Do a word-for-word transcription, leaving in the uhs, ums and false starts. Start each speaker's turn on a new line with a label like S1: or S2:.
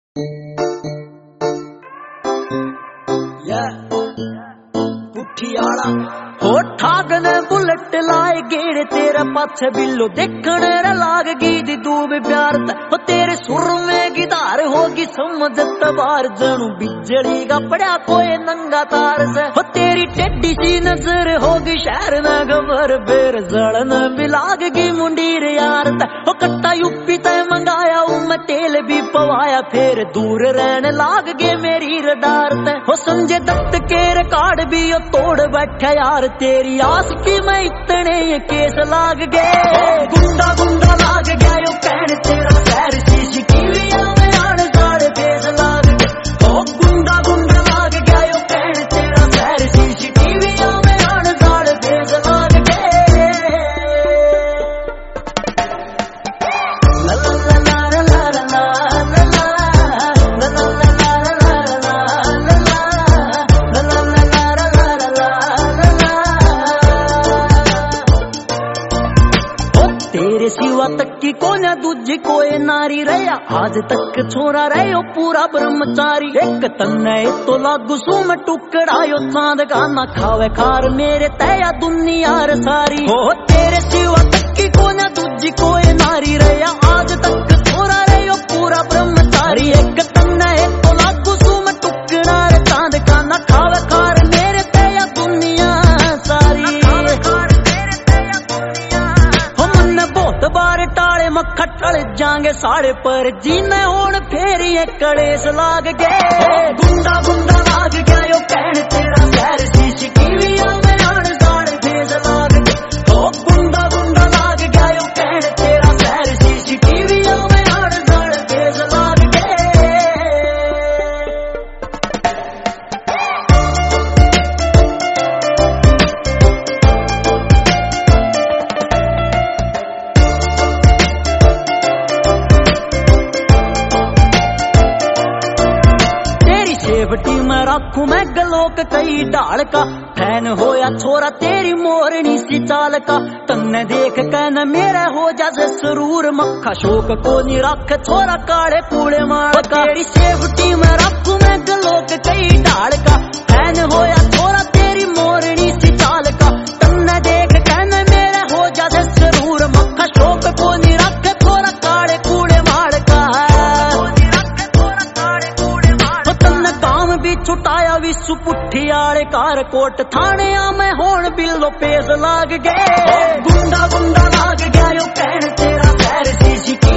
S1: हो ठाग ने बुलेट लाए गेड़े तेरे पाछे बिल्लो देखने रे लाग गई दूब प्यार हो तेरे सुर में गिटार होगी समझ तबार जनू बिजली का पड़ा कोई नंगा तार से हो तेरी टेढ़ी सी नजर होगी शहर में गबर बेर जड़न भी लाग गई मुंडीर यार हो कट्टा यूपी तय मंगाया हूँ मैं तेल भी पवाया फिर दूर रहने लाग गए मेरी रडार हो संजय दत्त के रिकॉर्ड भी यो तोड़ बैठा यार तेरी आस की मैं इतने ये केस लाग गए गुंडा गुंडा लाग गया यो कहने तेरा पैर सीसीटीवी में आने साढ़े फेस लाग गए ओ गुंडा गुंडा लाग गया यो कहने तेरा पैर सीसीटीवी में आने साढ़े फेस लाग गए ला ला ला ला ला ला ला ला तेरे सिवा तक की कोन्या दूजी कोई नारी रहा आज तक छोरा रहे हो पूरा ब्रह्मचारी एक तन्ने तो लागू सू में टुकड़ायो चांद का ना खावे खार मेरे तया दुनिया रे सारी हो तेरे सिवा तक की कोन्या दूजी कोई नारी रहा आज तक छोरा रहे हो पूरा ब्रह्मचारी एक तन्ने तो लागू सू में टुकड़ा रे चांद का ना खावे खार मेरे तया दुनिया सारी बार टाले मक्खा टल जांगे साढ़े पर जीने होन फेर ये कलेस लाग गए गुंडा गुंडा लाग गया यो कहने तेरा पैर सीसीटीवी में आने साढ़े फेस लाग गए ओ गुंडा गुंडा लाग गया यो कहने तेरा पैर सीसीटीवी में आने साढ़े फेस लाग गए सेवटी में रखू मैं गलोक कई ढाल का फैन होया छोरा तेरी मोरनी सी चाल का तन्ने देख कहना मेरा हो जासे सरूर मक्खा शोक को नहीं रख छोरा काले कूड़े मार का तेरी सेवटी में रखू मैं गलोक कई ढाल का फैन होया छोरा तेरी मोरनी सी चाल का तन्ने देख कहना मेरा हो जासे सरूर मक्खा शोक को नहीं रख छोरा काले कूड़े मार का भी छुटाया विश्व पुठी आले कार कोट थाने आ मैं होन बिल्लो पेश लाग गए गुंडा गुंडा लाग गया यो कहने तेरा पैर सीसी